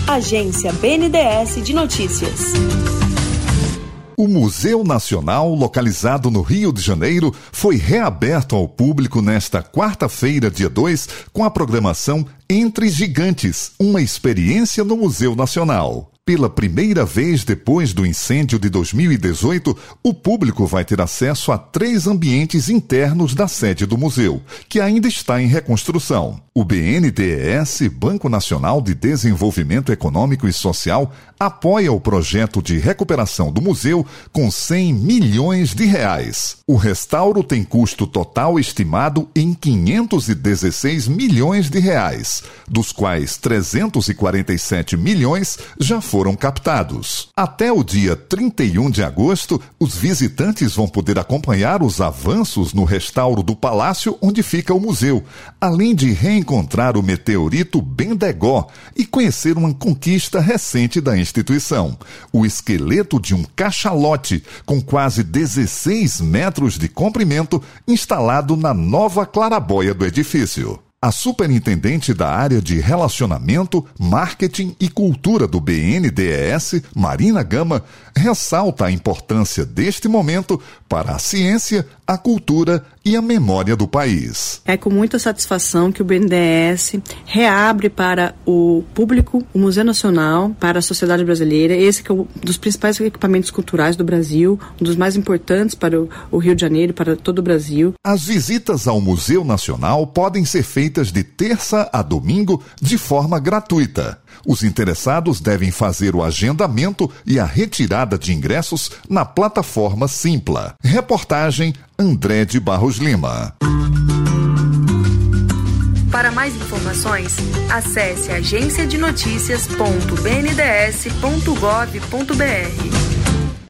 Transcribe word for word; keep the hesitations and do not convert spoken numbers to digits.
Agência B N D E S de Notícias. O Museu Nacional, localizado no Rio de Janeiro, foi reaberto ao público nesta quarta-feira, dia dois, com a programação Entre Gigantes, uma experiência no Museu Nacional. Pela primeira vez depois do incêndio de dois mil e dezoito, o público vai ter acesso a três ambientes internos da sede do museu, que ainda está em reconstrução. O B N D E S, Banco Nacional de Desenvolvimento Econômico e Social, apoia o projeto de recuperação do museu com cem milhões de reais. O restauro tem custo total estimado em quinhentos e dezesseis milhões de reais, dos quais trezentos e quarenta e sete milhões já foram captados. Até o dia trinta e um de agosto, os visitantes vão poder acompanhar os avanços no restauro do palácio onde fica o museu, além de reencontrar o meteorito Bendegó e conhecer uma conquista recente da instituição, o esqueleto de um cachalote com quase dezesseis metros de comprimento instalado na nova clarabóia do edifício. A superintendente da área de Relacionamento, Marketing e Cultura do B N D E S, Marina Gama, ressalta a importância deste momento para a ciência, a cultura e a memória do país. É com muita satisfação que o B N D E S reabre para o público o Museu Nacional, para a sociedade brasileira, esse que é um dos principais equipamentos culturais do Brasil, um dos mais importantes para o, o Rio de Janeiro, para todo o Brasil. As visitas ao Museu Nacional podem ser feitas de terça a domingo de forma gratuita. Os interessados devem fazer o agendamento e a retirada de ingressos na plataforma Simpla. Reportagem André de Barros Lima. Para mais informações, acesse agência de notícias ponto b n d e s ponto gov ponto b r.